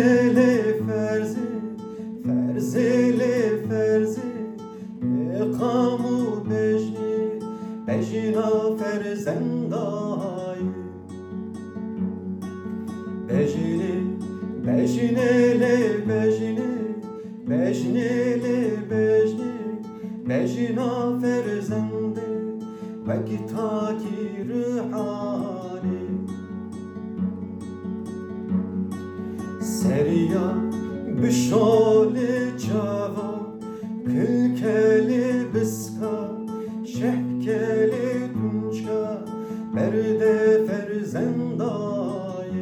فرزله فرزه فرزله فرزه اقامو بجنا فرزندای بجنه بجنا فرزنده وکی تاکی روحانی سریا بشال جوا کلکل بسکا شهکل دونچا برده فرزندای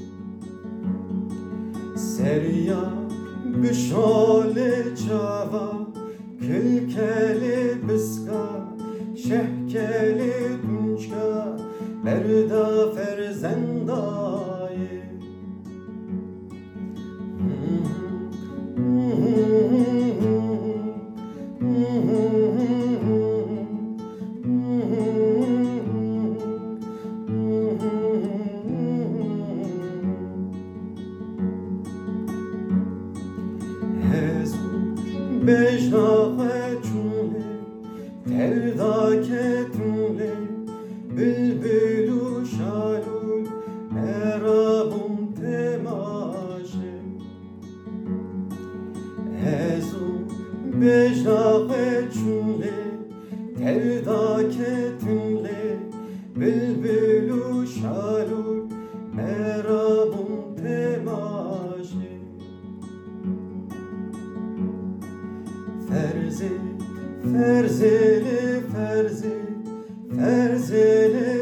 سریا بشال جوا کلکل بسکا شهکل دونچا برده فرزندای بجنا خجونه تردا کتونه بلبلو شالول مرابم تماشه هزو بجنا خجونه تردا کتونه بلبلو شالول مرابم تماشه فرزله فرزله فرزله